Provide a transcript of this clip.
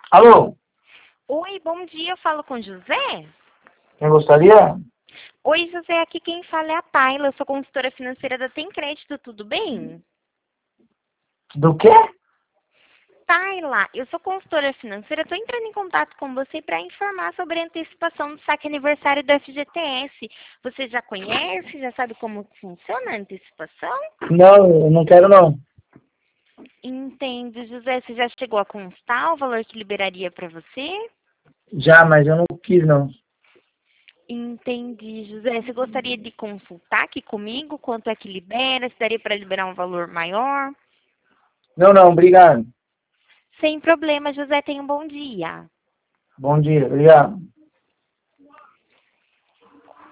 Alô, Oi, bom dia, eu falo com José? quem gostaria? Oi, José, aqui quem fala é a Tayla, eu sou consultora financeira da Tem Crédito, tudo bem? Do quê? Tayla, eu sou consultora financeira, estou entrando em contato com você para informar sobre a antecipação do saque aniversário do FGTS. Você já conhece, já sabe como funciona a antecipação? Não, eu não quero não. Entendo, José, você já chegou a constar o valor que liberaria para você? Já, mas eu não quis não. Entendi, José. Você gostaria de consultar aqui comigo quanto é que libera? Se daria para liberar um valor maior? Não, não, obrigado. Sem problema, José. Tenha um bom dia. Bom dia, obrigado.